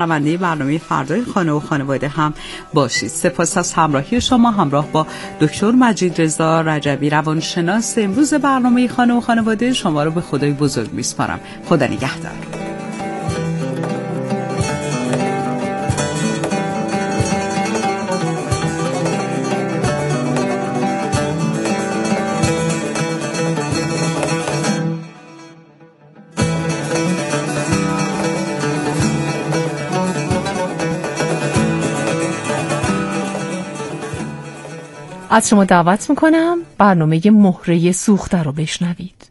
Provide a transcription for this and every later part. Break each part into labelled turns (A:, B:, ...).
A: شنونده برنامه فردای خانه و خانواده هم باشید. سپاس از همراهی شما همراه با دکتر مجید رضا رجبی روانشناس. امروز برنامه خانه و خانواده شما رو به خدای بزرگ میسپارم. خدا نگهدار.
B: از شما دعوت میکنم برنامه مهره سوخته رو بشنوید.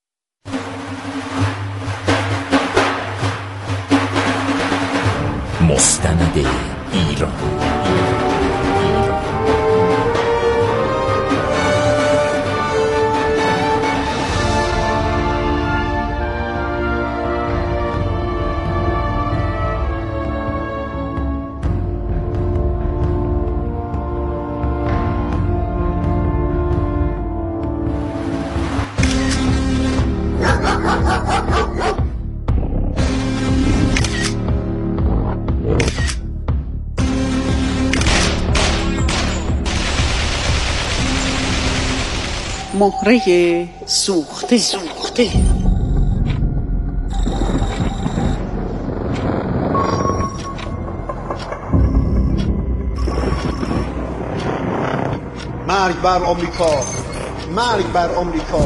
C: مستند ایران.
A: مهره سوخته.
D: مرگ بر آمریکا، مرگ بر آمریکا.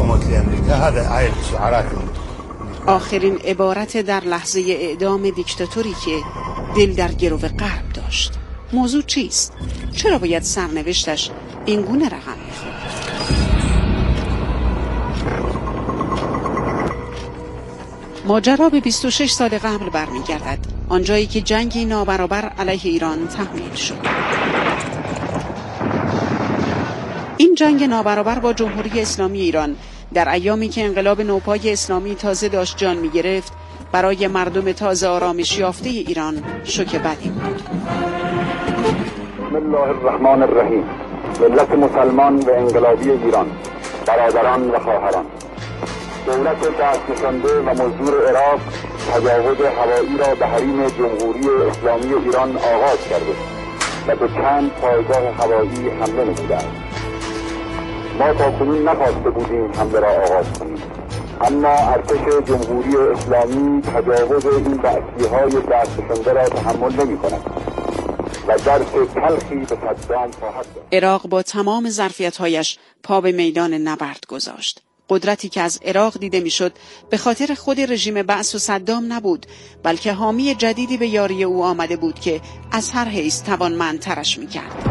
E: آخرین عبارت در لحظه اعدام دیکتاتوری که دل در گرو غرب داشت. موضوع چیست؟ چرا باید سرنوشتش اینگونه رقم بخورد؟ ماجرا به 26 سال قبل برمیگردد، آنجایی که جنگی نابرابر علیه ایران تحمیل شد. این جنگ نابرابر با جمهوری اسلامی ایران در ایامی که انقلاب نوپای اسلامی تازه داشت جان می گرفت، برای مردم تازه آرامش یافته ایران شوک بدی بود.
F: بسم الله الرحمن الرحیم. ملت مسلمان و انقلابی ایران، برادران و خواهران، دولت دست نشانده و مزدور عراق تجاوز هوایی را به حریم جمهوری اسلامی ایران آغاز کرده و به چند پایگاه هوایی حمله نموده است. ما تاکنون نخواسته بودیم حمله را آغاز کنیم، اما ارتش جمهوری اسلامی تجاوز این بعثی‌های دست نشانده را تحمل نمی‌کند و درس تلخی به صدام خواهد داد.
E: عراق با تمام ظرفیت‌هایش پا به میدان نبرد گذاشت. قدرتی که از عراق دیده میشد به خاطر خود رژیم بعث و صدام نبود، بلکه حامی جدیدی به یاری او آمده بود که از هر حیث توانمندترش میکرد.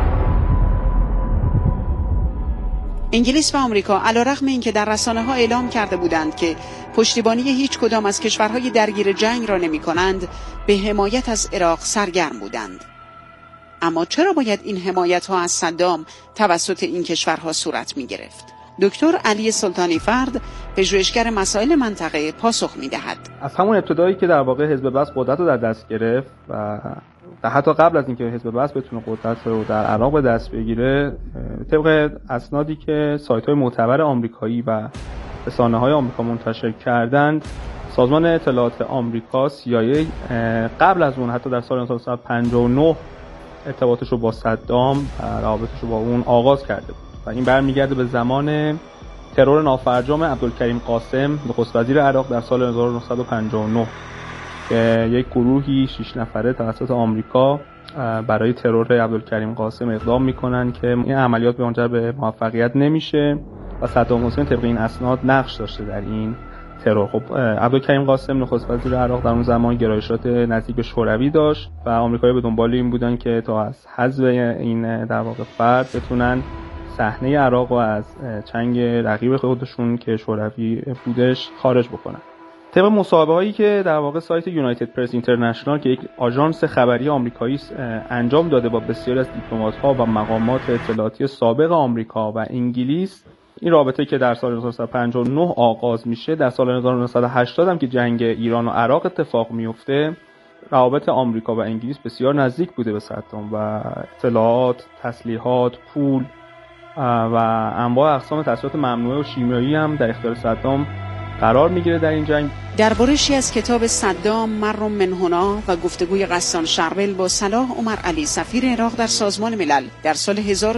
E: انگلیس و آمریکا علیرغم اینکه در رسانه‌ها اعلام کرده بودند که پشتیبانی هیچ کدام از کشورهای درگیر جنگ را نمی‌کنند، به حمایت از عراق سرگرم بودند. اما چرا باید این حمایت‌ها از صدام توسط این کشورها صورت می‌گرفت؟ دکتر علی سلطانی فرد، پژوهشگر مسائل منطقه، پاسخ می‌دهد.
G: از همون ابتدایی که در واقع حزب بعث قدرت رو در دست گرفت و حتی قبل از اینکه حزب بعث بتونه قدرت رو در عراق به دست بگیره، طبق اسنادی که سایت‌های معتبر آمریکایی و رسانه‌های آمریکا منتشر کردند، سازمان اطلاعات آمریکا CIA قبل از اون حتی در سال 1959 ارتباطش رو با صدام و رابطش رو با اون آغاز کرده بود و این برمیگرده به زمان ترور نافرجام عبدالکریم قاسم، نخست وزیر عراق، در سال 1959 که یک گروهی 6 نفره توسط آمریکا برای ترور عبدالکریم قاسم اقدام میکنن که این عملیات منجر به موفقیت نمیشه و صدام حسین طبق این اسناد نقش داشته در این ترور. خب عبدالکریم قاسم نخست وزیر عراق در اون زمان گرایشات نزدیک به شوروی داشت و آمریکایی‌ها به دنبال این بودن که تا از حذف این در واقع فرد بتونن صحنه عراق رو از چنگ رقیب خودشون که شوروی بودش خارج بکنن. طبق مصاحبه هایی که در واقع سایت یونایتد پرس اینترنشنال که یک آژانس خبری آمریکایی انجام داده با بسیاری از دیپلمات‌ها و مقامات اطلاعاتی سابق آمریکا و انگلیس، این رابطه که در سال 1959 آغاز میشه، در سال 1980 هم که جنگ ایران و عراق اتفاق میفته، روابط آمریکا و انگلیس بسیار نزدیک بوده به صدام و اطلاعات، تسلیحات، پول و انواع اقسام تسلیحات ممنوعه و شیمیایی هم در اختیار صدام قرار میگیره در این جنگ.
E: در برشی از کتاب صدام مر من هنا و گفتگوی غسان شربل با صلاح عمر علی سفیر عراق در سازمان ملل در سال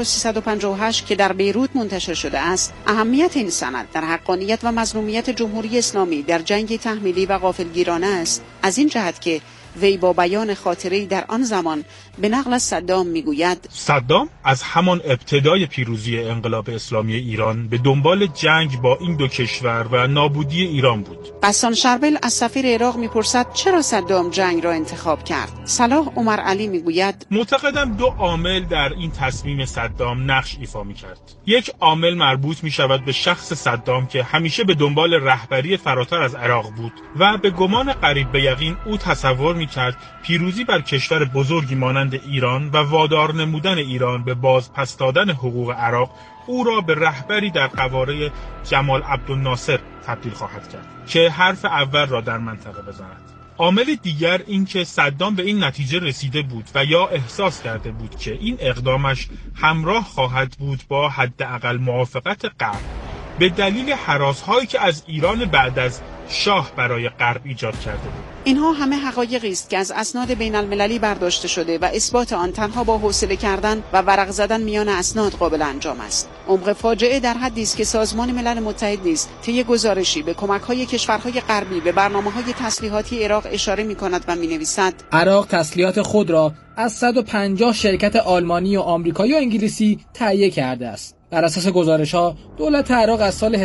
E: 1358 که در بیروت منتشر شده است، اهمیت این سند در حقانیت و مظلومیت جمهوری اسلامی در جنگ تحمیلی و غافلگیرانه است، از این جهت که وی با بیان خاطره‌ای در آن زمان به نقل از صدام میگوید:
H: صدام از همان ابتدای پیروزی انقلاب اسلامی ایران به دنبال جنگ با این دو کشور و نابودی ایران بود.
E: غسان شربل از سفیر عراق میپرسد چرا صدام جنگ را انتخاب کرد؟ صلاح عمر علی میگوید:
H: معتقدم دو عامل در این تصمیم صدام نقش ایفا میکرد. یک عامل مربوط میشود به شخص صدام که همیشه به دنبال رهبری فراتر از عراق بود و به گمان قریب به یقین او تصور میکرد پیروزی بر کشور بزرگی مانند ایران و وادار نمودن ایران به بازپس دادن حقوق عراق او را به رهبری در قواره جمال عبدالناصر تبدیل خواهد کرد که حرف اول را در منطقه بزند. عامل دیگر این که صدام به این نتیجه رسیده بود و یا احساس کرده بود که این اقدامش همراه خواهد بود با حداقل موافقت غرب به دلیل هراس‌هایی که از ایران بعد از شاه برای غرب ایجاد کرده بود.
E: اینها همه حقایقی است که از اسناد بین المللی برداشته شده و اثبات آن تنها با حوصله کردن و ورق زدن میان اسناد قابل انجام است. عمق فاجعه در حدی است که سازمان ملل متحد نیز طی گزارشی به کمک‌های کشورهای غربی به برنامه‌های تسلیحاتی عراق اشاره می‌کند و می‌نویسد:
I: عراق تسلیحات خود را از 150 شرکت آلمانی و آمریکایی و انگلیسی تهیه کرده است. بر اساس گزارش‌ها، دولت عراق از سال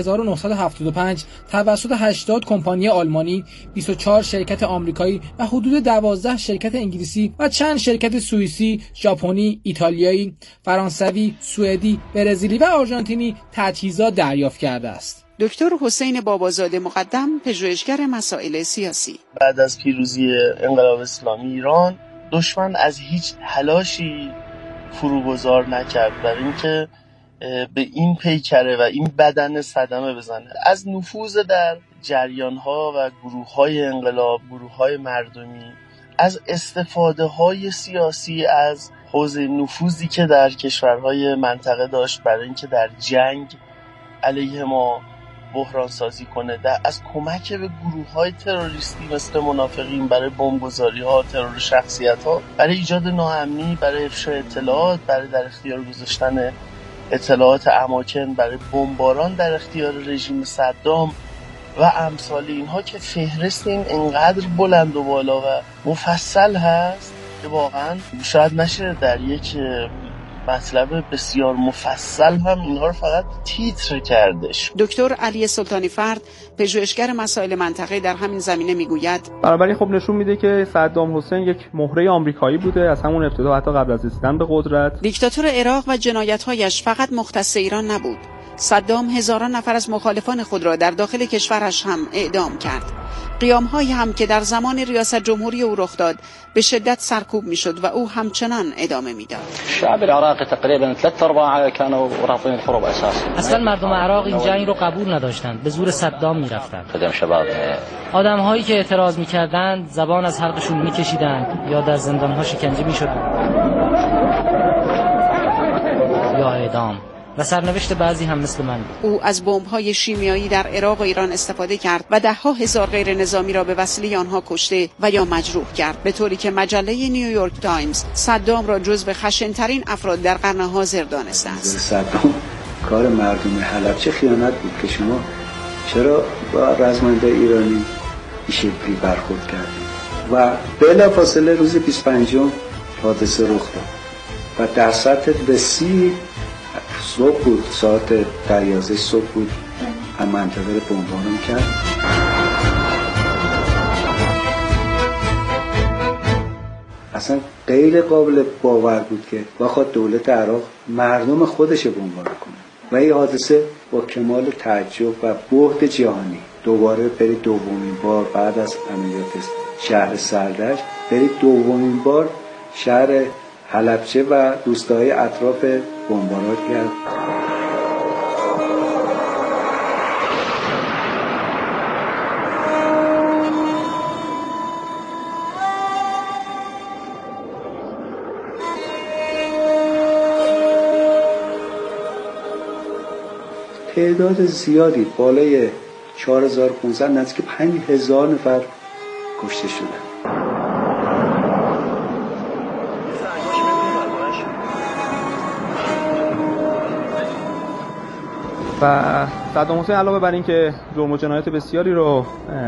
I: 1975 توسط 80 کمپانی آلمانی، 24 شرکت آمریکایی و حدود 12 شرکت انگلیسی و چند شرکت سوئیسی، ژاپنی، ایتالیایی، فرانسوی، سوئدی، برزیلی و آرژانتینی تجهیزات دریافت کرده است.
E: دکتر حسین بابازاده مقدم، پژوهشگر مسائل سیاسی:
J: بعد از پیروزی انقلاب اسلامی ایران، دشمن از هیچ تلاشی فروگذار نکرد برای اینکه به این پیکره و این بدن صدمه بزنه. از نفوذ در جریان‌ها و گروه‌های انقلاب، گروه‌های مردمی، از استفاده‌های سیاسی از حوزه نفوذی که در کشورهای منطقه داشت برای اینکه در جنگ علیه ما بحران سازی کنه، از کمک به گروه‌های تروریستی مثل منافقین برای بمبگذاری‌ها، ترور شخصیت‌ها، برای ایجاد ناامنی، برای افشای اطلاعات، برای در اختیار گذاشتن اطلاعات اماکن برای بمباران در اختیار رژیم صدام و امثال اینها که فهرست این انقدر بلند و بالا و مفصل هست که واقعا شاید نشه در یک مطلب بسیار مفصل هم اینها رو فقط تیتر کردش.
E: دکتر علی سلطانی فرد، پژوهشگر مسائل منطقه، در همین زمینه میگوید:
G: بنابراین خب نشون میده که صدام حسین یک مهره آمریکایی بوده از همون ابتدا، حتی قبل از رسیدن به قدرت.
E: دیکتاتور عراق و جنایت‌هایش فقط مختص ایران نبود. صدام هزاران نفر از مخالفان خود را در داخل کشورش هم اعدام کرد. قیام‌هایی هم که در زمان ریاست جمهوری او رخ داد به شدت سرکوب می‌شد و او همچنان ادامه می‌داد.
K: شعب العراقی تقریبا 3/4 كانوا رافضين الحروب اساسا.
L: اصلا مردم عراق این جنگ رو قبول نداشتند، به زور صدام می‌رفتند. آدم‌هایی که اعتراض می‌کردند زبان از حلقشون می‌کشیدند یا در زندان‌ها شکنجه می‌شدند یا اعدام. و سرنوشت بعضی هم مثل من بود.
E: او از بمب‌های شیمیایی در عراق و ایران استفاده کرد و ده‌ها هزار غیر نظامی را به وسیله آنها کشته و یا مجروح کرد، به طوری که مجله نیویورک تایمز صدام را جزو خشن‌ترین افراد در قرن حاضر دانسته است.
M: صدام کار مردم حلب چه خیانت بود که شما چرا با رزمنده ایرانی این شکلی برخورد کردید و بلافاصله روز 25 حادثه رخ داد و در سطح وسیع صبح بود، ساعت 11 صبح بود، هم منطقه رو بمباران کرد. اصلا غیر قابل باور بود که بخواد دولت عراق مردم خودش بمباران کنه و این حادثه با کمال تعجب و بهت جهانی دوباره برید دومین بار بعد از عملیات شهر سردشت برید دومین بار شهر حلبچه و روستاهای اطراف بمباران کرد. تعداد زیادی بالای 4500 نزدیک 5000 نفر کشته شدن.
G: و صدام حسین علاوه بر این که جرم و جنایت بسیاری رو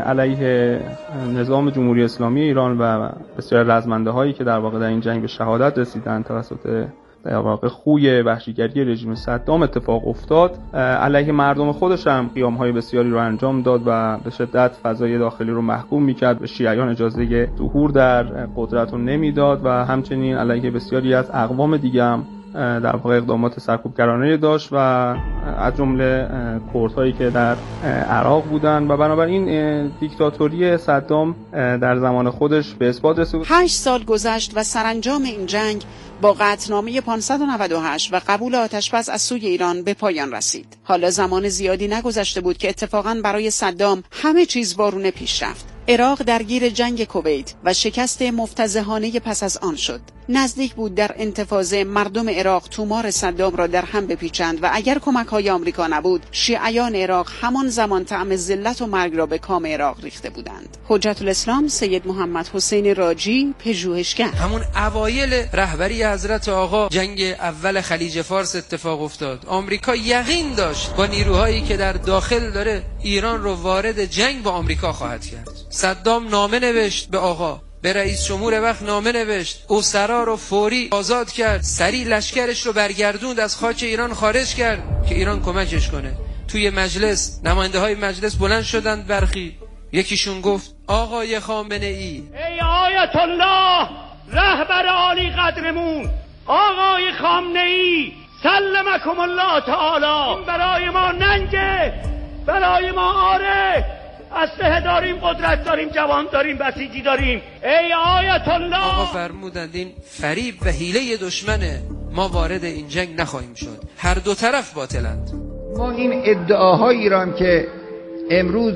G: علیه نظام جمهوری اسلامی ایران و بسیار رزمنده هایی که در واقع در این جنگ به شهادت رسیدن توسط در واقع خوی وحشیگری رژیم صدام اتفاق افتاد، علیه مردم خودش هم قیام‌های بسیاری رو انجام داد و به شدت فضای داخلی رو محکوم می‌کرد، به شیعیان اجازه ظهور در قدرت رو نمیداد و همچنین علیه بسیاری از اقوام دیگه هم در واقع اقدامات سرکوبگرانه داشت و از جمله کردهایی که در عراق بودن و بنابراین دیکتاتوری صدام در زمان خودش به اثبات رسید.
E: 8 سال گذشت و سرانجام این جنگ با قطعنامه 598 و قبول آتشبس از سوی ایران به پایان رسید. حالا زمان زیادی نگذشته بود که اتفاقاً برای صدام همه چیز وارونه پیش رفت. عراق درگیر جنگ کویت و شکست مفتضحانه پس از آن شد. نزدیک بود در انتفاضه مردم عراق تومار صدام را در هم بپیچند و اگر کمک‌های آمریکا نبود، شیعیان عراق همان زمان طعم ذلت و مرگ را به کام عراق ریخته بودند. حجت الاسلام سید محمد حسین راجی، پژوهشگر:
N: همون اوایل رهبری حضرت آقا جنگ اول خلیج فارس اتفاق افتاد. آمریکا یقین داشت با نیروهایی که در داخل داره ایران رو وارد جنگ با آمریکا خواهد کرد. صدام نامه نوشت به آقا، به رئیس جمهور وقت نامه نوشت، اسرا رو فوری آزاد کرد، سریع لشکرش رو برگردوند، از خاک ایران خارج کرد که ایران کمکش کنه. توی مجلس نماینده های مجلس بلند شدند، برخی یکیشون گفت آقای خامنه ای
O: آیت الله رهبر عالی قدرمون آقای خامنه ای سلمکم الله تعالی، این برای ما ننگه، برای ما آره، اسلحه داریم، قدرت داریم، جوان داریم، بسیجی داریم. ای آیت الله.
N: آقا فرمودند این فریب و حیله دشمنه، ما وارد این جنگ نخواهیم شد. هر دو طرف باطلند.
P: ما این ادعاهایی را هم که امروز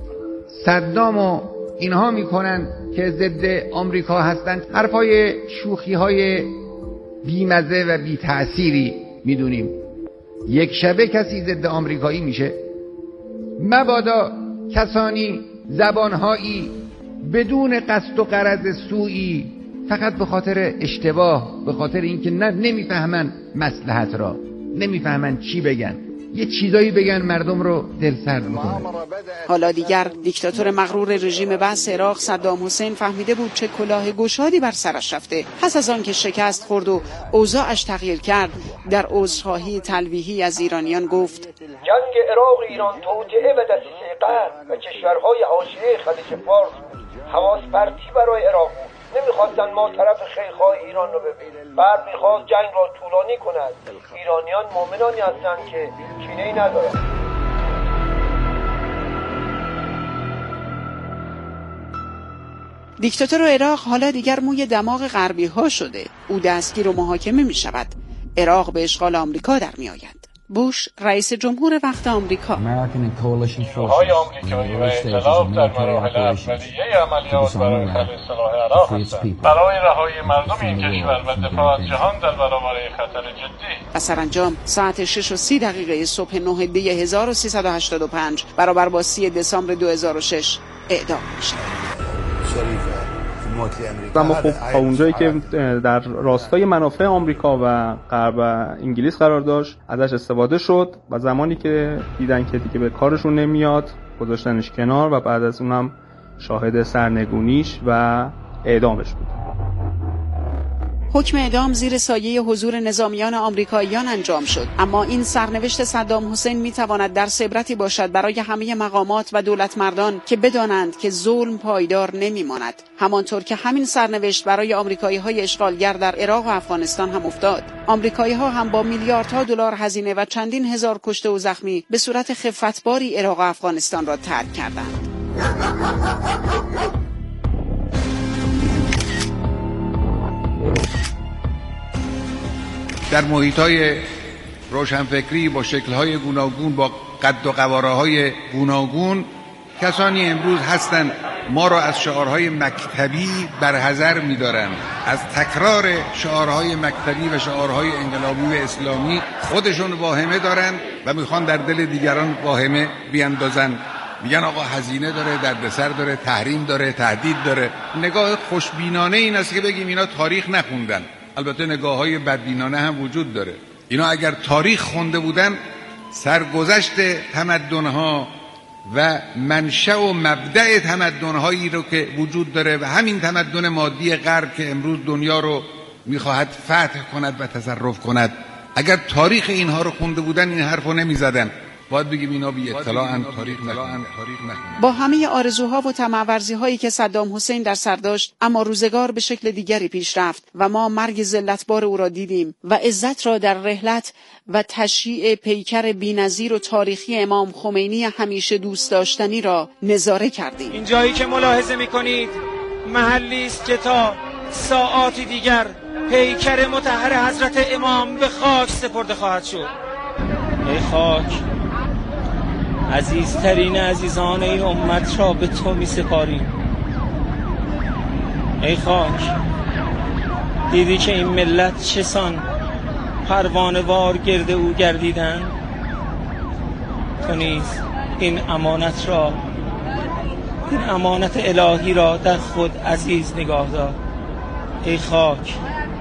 P: صدام و اینها میکنن که ضد آمریکا هستند، حرفای شوخی‌های بیمزه و بی تأثیری میدونیم. یک شبه کسی ضد آمریکایی میشه؟ مبادا کسانی زبانهایی بدون قصد و غرض سوئی، فقط به خاطر اشتباه، به خاطر اینکه نمیفهمن مصلحت را، نمیفهمن چی بگن، یه چیزایی بگن مردم رو دلسرد میکنه.
E: حالا دیگر دیکتاتور مغرور رژیم بعث عراق صدام حسین فهمیده بود چه کلاه گشادی بر سرش رفته. پس از آن که شکست خورد و اوضاعش تغییر کرد، در عذرخواهی تلویحی از ایرانیان گفت:
Q: جنگ عراق ایران توطئه و دسیسه غرب و کشورهای حاشیه خلیج فارس بود. حواس پرتی برای عراق بود. نمیخواستن ما طرف خیرخواه ایران رو ببینیم. بعد میخواست جنگ را طولانی کند. ایرانیان مؤمنانی هستند که کینه‌ای ندارند.
E: دیکتاتور عراق حالا دیگر موی دماغ غربی ها شده. او دستگیر و محاکمه می شود. عراق به اشغال آمریکا در می آید. بوش رئیس جمهور وقت آمریکا:
R: نیروهای آمریکایی و ائتلاف در مراحل اولیه عملیات برای خلع سلاح عراق هستند برای رهایی مردم این کشور و دفاع از جهان در برابر خطر جدی.
E: و سرانجام ساعت 6:30 صبح 9 دی 1385 برابر با 30 دسامبر 2006 اعدام می‌شد.
G: اما خب تا اونجایی که در راستای منافع آمریکا و غرب و انگلیس قرار داشت ازش استفاده شد و زمانی که دیدن که دیگه به کارشون نمیاد گذاشتنش کنار و بعد از اونم شاهد سرنگونیش و اعدامش بود.
E: حکم اعدام زیر سایه حضور نظامیان آمریکاییان انجام شد، اما این سرنوشت صدام حسین میتواند درس عبرتی باشد برای همه مقامات و دولتمردان که بدانند که ظلم پایدار نمیماند، همانطور که همین سرنوشت برای آمریکایی‌های اشغالگر در عراق و افغانستان هم افتاد. آمریکایی‌ها هم با میلیاردها دلار هزینه و چندین هزار کشته و زخمی به صورت خفتباری عراق و افغانستان را ترک کردند.
P: در محیط‌های روشنفکری با شکل‌های گوناگون، با قد و قواره‌های گوناگون، کسانی امروز هستند ما را از شعارهای مکتبی برحذر می‌دارند، از تکرار شعارهای مکتبی و شعارهای انقلابی و اسلامی خودشون واهمه دارند و می‌خوان در دل دیگران واهمه بیاندازند. میگن آقا هزینه داره، دردسر داره، تحریم داره، تهدید داره. نگاه خوشبینانه این است که بگیم اینا تاریخ نخوندن. البته نگاه‌های بدبینانه هم وجود داره. اینا اگر تاریخ خونده بودن، سرگذشت تمدن‌ها و منشأ و مبدأ تمدن‌هایی رو که وجود داره و همین تمدن مادی غرب که امروز دنیا رو می‌خواهد فتح کند و تصرف کند، اگر تاریخ اینها رو خونده بودن این حرفو نمی‌زدن. باید بگیم اینا بی اطلاعن، تاریخ نخوندن.
E: با همه آرزوها و طمع‌ورزی‌هایی که صدام حسین در سر داشت، اما روزگار به شکل دیگری پیش رفت و ما مرگ ذلتبار او را دیدیم و عزت را در رحلت و تشییع پیکر بی‌نظیر و تاریخی امام خمینی همیشه دوست داشتنی را نظاره کردیم.
O: این جایی که ملاحظه می‌کنید محلی است که تا ساعاتی دیگر پیکر مطهر حضرت امام به خاک سپرده خواهد شد. ای خاک، عزیزترین عزیزان این امت را به تو می سپاریم. ای خاک، دیدی که این ملت چسان پروانه وار گرد او گردیدن؟ تو نیز این امانت الهی را در خود عزیز نگاه دار. ای خاک،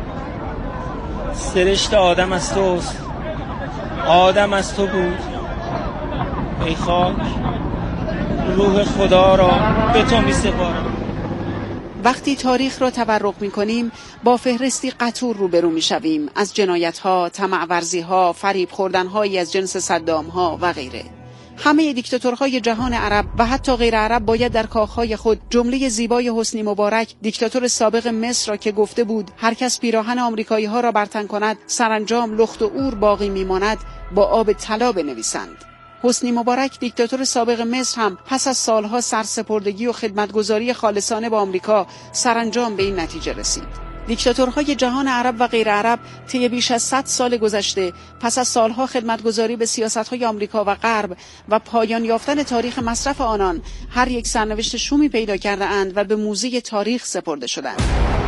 O: سرشت آدم از توست، آدم از تو بود. ای خاک، روح خدا را به تو می سپارم.
E: وقتی تاریخ را تبرک می کنیم با فهرستی قطور روبرو می شویم از جنایت‌ها، طمع‌ورزی‌ها، فریب خوردن‌هایی از جنس صدام‌ها و غیره. همه دیکتاتورهای جهان عرب و حتی غیر عرب باید در کاخهای خود جمله زیبای حسنی مبارک دیکتاتور سابق مصر را که گفته بود هر کس پیراهن آمریکایی‌ها را برتن کند سرانجام لخت و عور باقی می‌ماند با آب طلا بنویسند. حسنی مبارک دیکتاتور سابق مصر هم پس از سالها سرسپردگی و خدمتگزاری خالصانه با آمریکا سرانجام به این نتیجه رسید. دیکتاتورهای جهان عرب و غیر عرب طی بیش از 100 سال گذشته پس از سالها خدمتگزاری به سیاست‌های آمریکا و غرب و پایان یافتن تاریخ مصرف آنان هر یک سرنوشت شومی پیدا کرده اند و به موزه تاریخ سپرده شدند.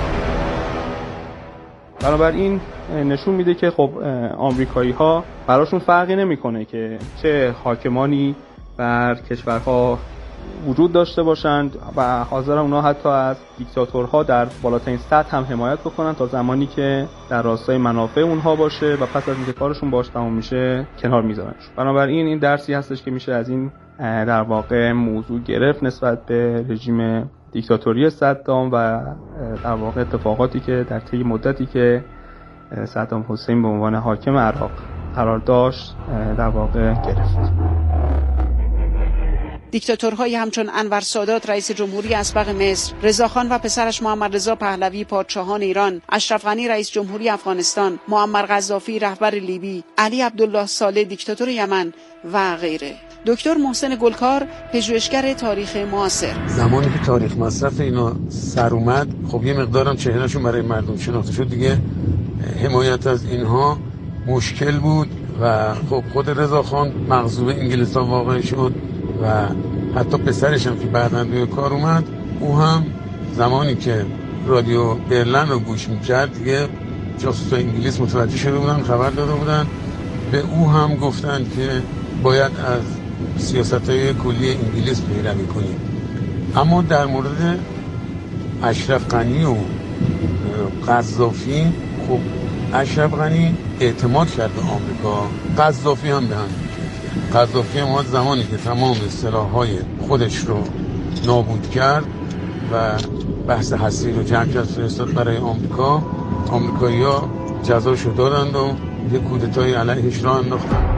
G: بنابراین نشون میده که خب آمریکایی‌ها براشون فرقی نمیکنه که چه حاکمانی بر کشورها وجود داشته باشند و حاضر اونا حتی از دیکتاتورها در بالاترین سطح هم حمایت بکنن تا زمانی که در راستای منافع اونها باشه و پس از اینکه کارشون باش تمام میشه کنار میذارنش. بنابراین این درسی هستش که میشه از این در واقع موضوع گرفت نسبت به رژیم دیکتاتوری صدام و در واقع اتفاقاتی که در طی مدتی که صدام حسین به عنوان حاکم عراق قرار داشت در واقع گرفت.
E: دیکتاتورهای همچون انور سادات رئیس جمهوری اسبق مصر، رضاخان و پسرش محمد رضا پهلوی پادشاهان ایران، اشرف غنی رئیس جمهوری افغانستان، معمر قذافی رهبر لیبی، علی عبدالله صالح دیکتاتور یمن و غیره. دکتر محسن گلکار پژوهشگر تاریخ معاصر:
S: زمانی که تاریخ مصرف اینا سر اومد خب یه مقدارم چهرهشون برای مردم شناخته شد دیگه، حمایت از اینها مشکل بود و خب خود رضاخان مغصوب انگلستان واقع شد و حتی پسرش هم که بعداً روی کار اومد او هم زمانی که رادیو برلن رو گوش میکرد دیگه جاسوس انگلیس متوجه شده بودن، خبر داده بودن، به او هم گفتن که باید از سیاست‌های کلی انگلیس پیروی کنید. اما در مورد اشرف غنی و قذافی خب اشرف غنی اعتماد کرد به آمریکا، قذافی هم به همین. قذافی هم زمانی که تمام سلاح‌های خودش رو نابود کرد و بحث هستی رو جمع کرد فرستاد برای آمریکا، آمریکایی‌ها جزاشو دادند و یه کودتای علیهش راه انداختن.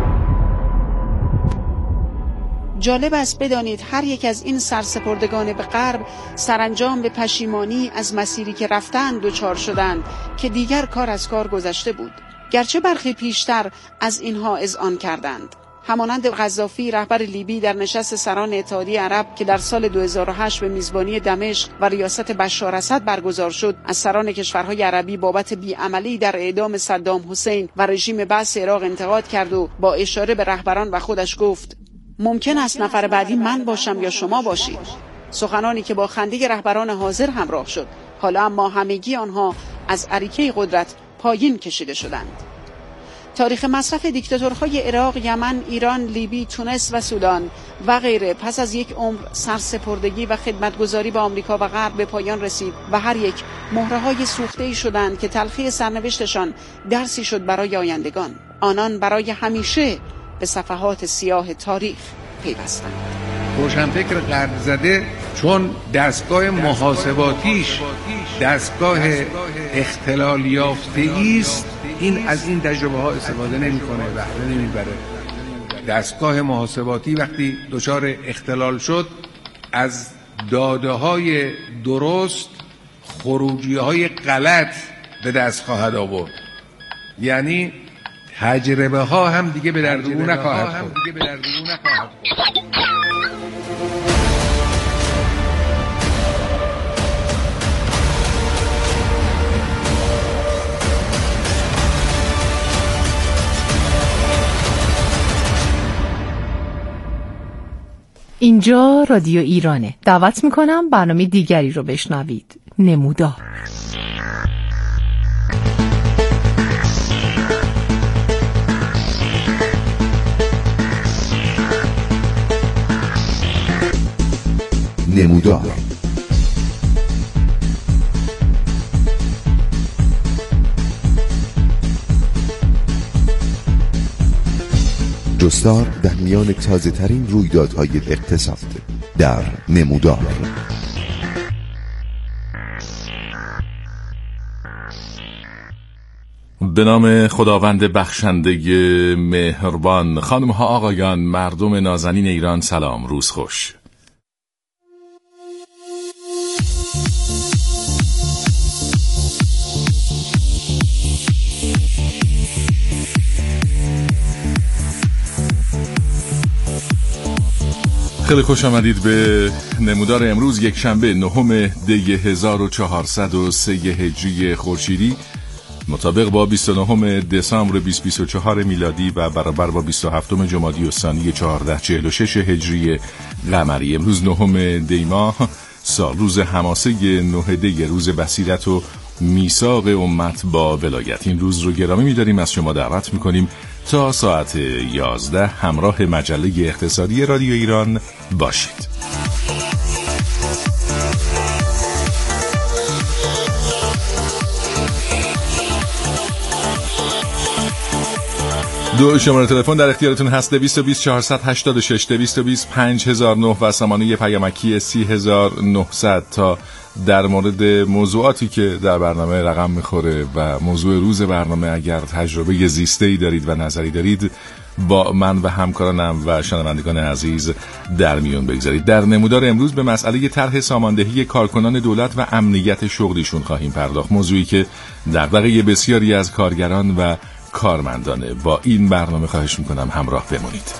E: جالب است بدانید هر یک از این سرسپردگان به غرب سرانجام به پشیمانی از مسیری که رفتند دچار شدند که دیگر کار از کار گذشته بود، گرچه برخی پیشتر از اینها اذعان کردند. همانند قذافی رهبر لیبی در نشست سران اتحادیه عرب که در سال 2008 به میزبانی دمشق و ریاست بشار اسد برگزار شد، از سران کشورهای عربی بابت بیعملی در اعدام صدام حسین و رژیم بعث عراق انتقاد کرد و با اشاره به رهبران و خودش گفت ممکن است نفر بعدی من باشم یا شما باشید. سخنانی که با خنده رهبران حاضر همراه شد. حالا اما همگی آنها از اریکه قدرت پایین کشیده شدند. تاریخ مصرف دیکتاتورهای عراق، یمن، ایران، لیبی، تونس و سودان و غیره پس از یک عمر سرسپردگی و خدمتگزاری به آمریکا و غرب به پایان رسید و هر یک مهره‌های سوخته‌ای شدند که تلخی سرنوشتشان درسی شد برای آیندگان. آنان برای همیشه به صفحات سیاه تاریخ پیوستند.
P: روشنفکر غرب زده چون دستگاه محاسباتیش دستگاه اختلال یافته‌ای است، این از این تجربه ها استفاده نمی‌کنه، بهره نمیبره. دستگاه محاسباتی وقتی دچار اختلال شد، از داده های درست خروجی های غلط به دست خواهد آورد. یعنی تجربه ها هم دیگه به درد او نخواهد خورد.
B: اینجا رادیو ایرانه. دعوت میکنم برنامه دیگری رو بشنوید. نمودار.
T: نمودار جستار در میان تازه ترین رویدادهای اقتصاد در نمودار.
U: به نام خداوند بخشنده مهربان. خانم ها آقایان، مردم نازنین ایران، سلام، روز خوش. خیلی خوش آمدید به نمودار امروز، یک شنبه 9 دی 1403 هجری خورشیدی، مطابق با 29 دسامبر 2024 میلادی و برابر با 27 جمادی الثانی 1446 هجری قمری. امروز 9 دی ماه، سال روز حماسه 9 دی، روز بصیرت و میثاق امت با ولایت. این روز رو گرامی می‌داریم، از شما دعوت می‌کنیم تا ساعت 11 همراه مجله اقتصادی رادیو ایران باشید. دو شماره تلفن در اختیارتون هست: 220 486 220 5009 و سامانه پیامکی 30900 تا در مورد موضوعاتی که در برنامه رقم میخوره و موضوع روز برنامه اگر تجربه زیسته‌ای دارید و نظری دارید با من و همکارانم و شنوندگان عزیز در میون بگذارید. در نمودار امروز به مسئله طرح ساماندهی کارکنان دولت و امنیت شغلیشون خواهیم پرداخت، موضوعی که دغدغه بسیاری از کارگران و کارمندانه. با این برنامه خواهش میکنم همراه بمونید.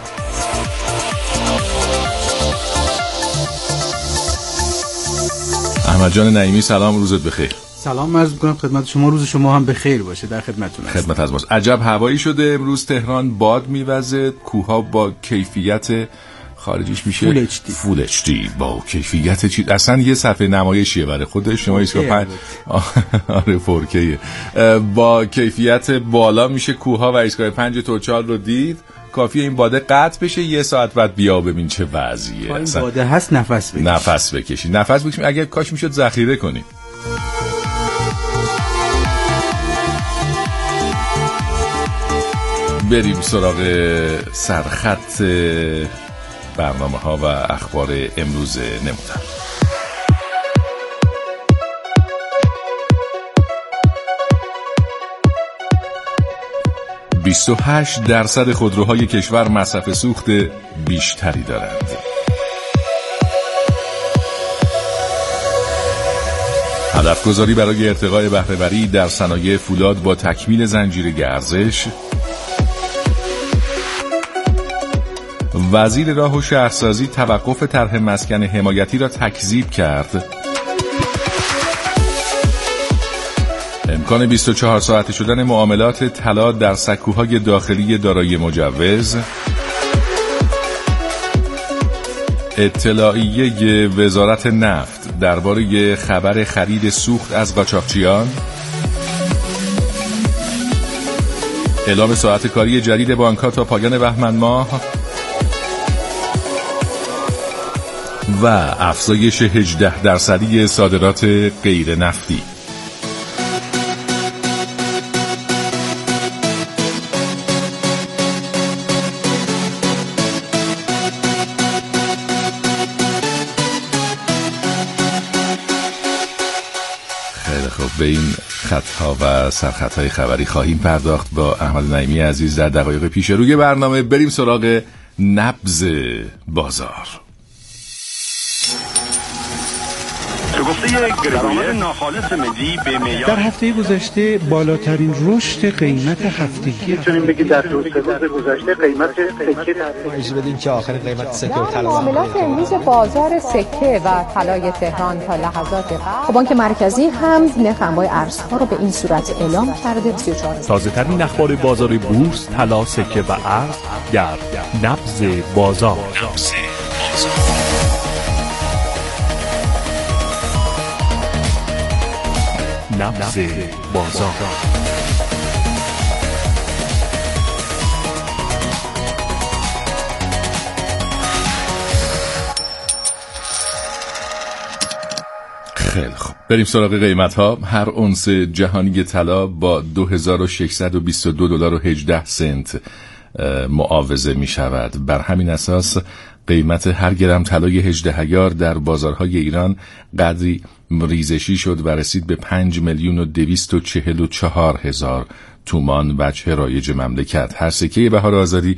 U: احمد جان نعیمی، سلام، روزت بخیر.
V: سلام عرض میکنم خدمت شما، روز شما هم بخیر باشه. در خدمتتون هستم.
U: خدمت از ماست. عجب هوایی شده امروز تهران، باد میوزه، کوها با کیفیت خارجیش میشه فول اچ دی با کیفیت چی اصلا یه صفحه نمایشیه برای خودش. شما ایسکا 5 آره 4K با کیفیت بالا میشه کوها و ایسکای 5 تورچال رو دید. کافیه این باده قطع بشه، یه ساعت بعد بیا ببین چه وضعیه.
V: این باده هست نفس
U: بکشی. اگه کاش میشد ذخیره کنی. بریم سراغ سرخط برنامه ها و اخبار امروز نمودار. 28% خودروهای کشور مصرف سوخت بیشتری دارند. هدفگذاری برای ارتقای بهره‌وری در صنایع فولاد با تکمیل زنجیره ارزش. وزیر راه و شهرسازی توقف طرح مسکن حمایتی را تکذیب کرد. امکان 24 ساعته شدن معاملات طلا در سکوهای داخلی دارای مجوز. اطلاعیه وزارت نفت درباره خبر خرید سوخت از قاچاقچیان. اعلام ساعت کاری جدید بانک‌ها تا پایان بهمن ماه و افزایش 18% صادرات غیر نفتی. به این خطها و سرخطهای خبری خواهیم پرداخت با احمد نعیمی عزیز در دقایق پیش روی برنامه. بریم سراغ نبض بازار.
A: در هفته گذشته بالاترین رشد قیمت هفتگی
C: میتونیم بگید در دو سه روز گذشته قیمت سکه
W: در بدیم که آخرین قیمت سکه و طلا
B: معاملات امروز بازار سکه و طلای تهران تا لحظات قبل بانک مرکزی هم نرخ انواع ارزها رو به این صورت اعلام کرده. 34
X: تازه‌ترین اخبار بازار بورس، طلا، سکه و ارز در نبض بازار. نبض بازار.
U: خیلی خوب، بریم سراغ قیمت ها. هر اونس جهانی طلا با $2622.18 معاوضه می شود. بر همین اساس قیمت هر گرم طلای 18 عیار در بازارهای ایران قدری ریزشی شد و رسید به 5,244,000 تومان وجه رایج مملکت. هر سکه بهار آزادی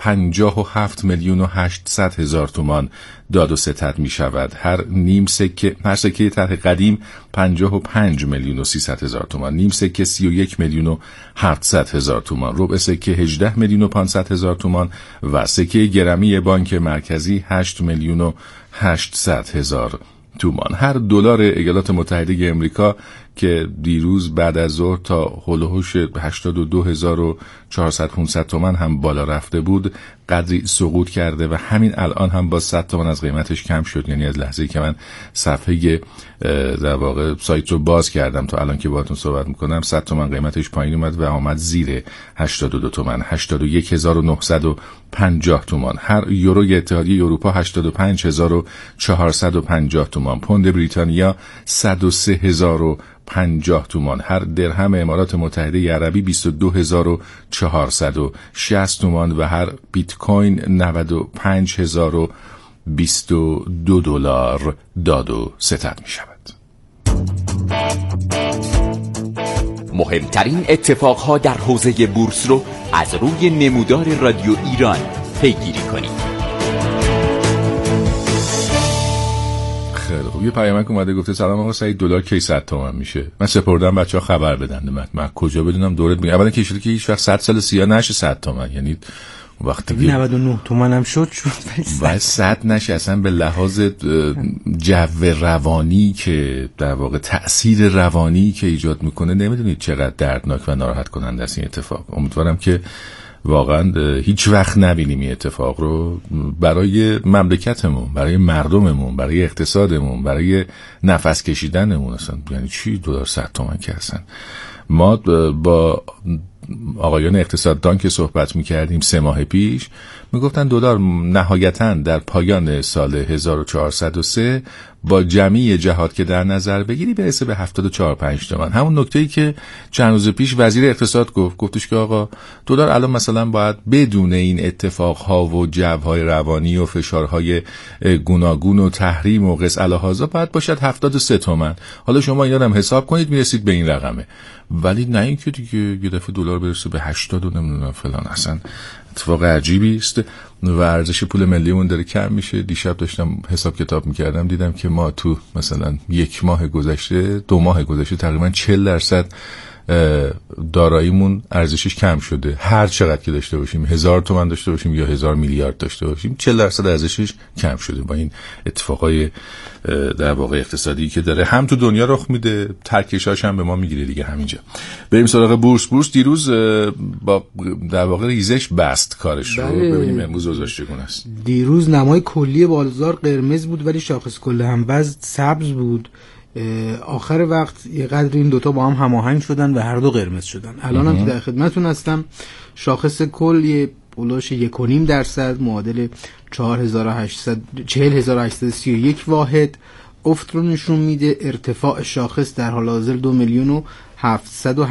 U: 57,800,000 تومان داد و ستد می شود. هر سکه طرح قدیم 55,300,000 تومان، نیم سکه 31,700,000 تومان، ربع سکه 18,500,000 تومان و سکه گرمی بانک مرکزی 8,800,000 تومان. هر دلار ایالات متحده امریکا که دیروز بعد از ظهر تا هولوش 82,400-500 تومان هم بالا رفته بود قدری سقوط کرده و همین الان هم با 100 تومان از قیمتش کم شد. یعنی از لحظه‌ای که من صفحه در واقع سایت رو باز کردم تا الان که باهاتون صحبت میکنم 100 تومان قیمتش پایین اومد و آمد زیر 82 تومان، 81,950 تومان. هر یورو اتحادیه اروپا 85,450 تومان، پوند بریتانیا 103,050 تومان، هر درهم امارات متحده عربی 22,460 تومان و هر بیت کوین 95,022 دلار داد و ستد می شود.
Y: مهمترین اتفاقها در حوزه بورس رو از روی نمودار رادیو ایران پیگیری کنید.
U: یه پیامک اومده گفته سلام آقا سعید، دلار کی 100 تومن میشه؟ من سپردم بچه‌ها خبر بدن من کجا بدونم دورت میگم. اولا که شده که هیچ وقت 100 سال سیا نشه 100 تومن، یعنی وقتی
V: 99 تومن هم شد
U: باید 100 نشه. اصلا به لحاظ جو روانی که در واقع تأثیر روانی که ایجاد میکنه نمیدونید چقدر دردناک و ناراحت کننده است این اتفاق. امیدوارم که واقعا هیچ وقت نبینیم این اتفاق رو برای مملکتمون، برای مردممون، برای اقتصادمون، برای نفس کشیدنمون. اصلا یعنی چی دلار 100 تومن که اصلا ما با آقایان اقتصاددان که صحبت میکردیم 3 ماه پیش میگفتن دلار نهایتاً در پایان سال 1403 با جمعی جهات که در نظر بگیری برسه به 74-5 تومن. همون نکته‌ای که چند روز پیش وزیر اقتصاد گفتش که آقا دلار الان مثلا باید بدون این اتفاقها و جوهای روانی و فشارهای گوناگون و تحریم و قص الهازا باید باشد 73 تومن. حالا شما اینا رو هم حساب کنید میرسید به این رقمه، ولی نه اینکه دیگه یه دفعه دلار برسه به 80 و نمیدونم فلان. اصلا اتفاق عجیبی است و ارزش پول ملیمون داره کم میشه. دیشب داشتم حساب کتاب میکردم دیدم که ما تو مثلا 1 ماه گذشته 2 ماه گذشته تقریبا 40% داراییمون ارزشش کم شده. هر چقدر که داشته باشیم، 1000 تومان داشته باشیم یا 1000 میلیارد داشته باشیم، 40% ارزشش کم شده با این اتفاقای در واقع اقتصادی که داره هم تو دنیا رخ میده، ترکشاش هم به ما میگیره دیگه همینجا. بریم سراغ بورس. بورس دیروز با در واقع ریزش بست کارش رو. ببینیم امروز اوضاعش چگونه است.
V: دیروز نمای کلی بازار قرمز بود ولی شاخص کل هموزن سبز بود. آخر وقت یه قدر این دوتا با هم هماهنگ شدن و هر دو قرمز شدن. الان هم که در خدمتون هستم شاخص کل یه بلوش 1.5% معادل 40831 واحد افت رو نشون میده. ارتفاع شاخص در حال حاضر 2,780,000